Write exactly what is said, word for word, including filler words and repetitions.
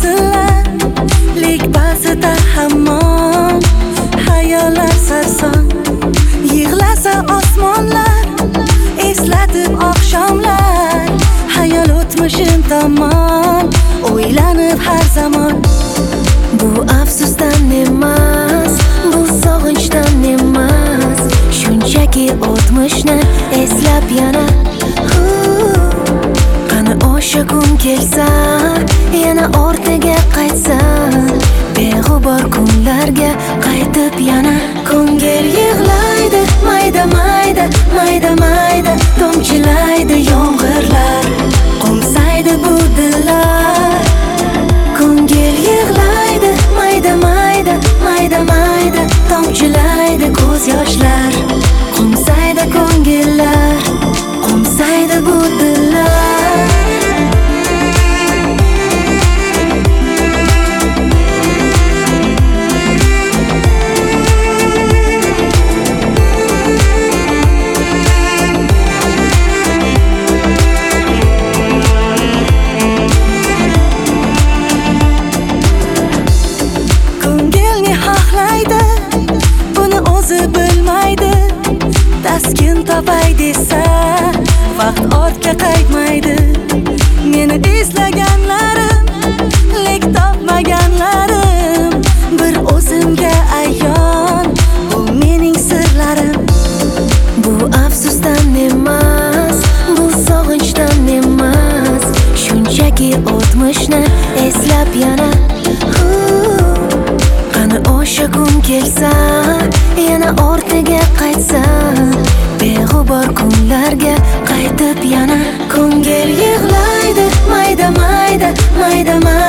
desinlar, lek ba'zida hamon hayollar sarson. Yig'lasa osmonlar, eslatib oqshomlar, hayol o'tmishim tomon o'ylanib har zamon. Bu afsusdan emas, bu sog'inchdan emas, shunchaki o'tmishni eslab yana qani o'sha kun kelsa, yana ortiga qaytsam, beg'ubor kunlarga qaytib yana. Ko'ngil yig'laydi, mayda mayda, mayda mayda tomchilaydi yomg'irlar, qo'msaydi bu dillar. Ko'ngil yig'laydi, mayda mayda, mayda mayda tomchilaydi ko'z yoshlar, qo'msaydi ko'ngillar, qo'msaydi bu dillar. Taskin topay desa, vaqt ortga qaytmaydi. Meni izlaganlarim, lek topmaganlarim bir o'zimga ayon, bu mening sirlarim. Bu afsusdan emas, bu sog'inchdan emas, shunchaki o'tmishni eslab yana qani o'sha kun kelsa, yana ortiga qaytsam, beg'ubor kunlarga qaytib yana. Ko'ngil yig'laydi, mayda mayda, mayda mayda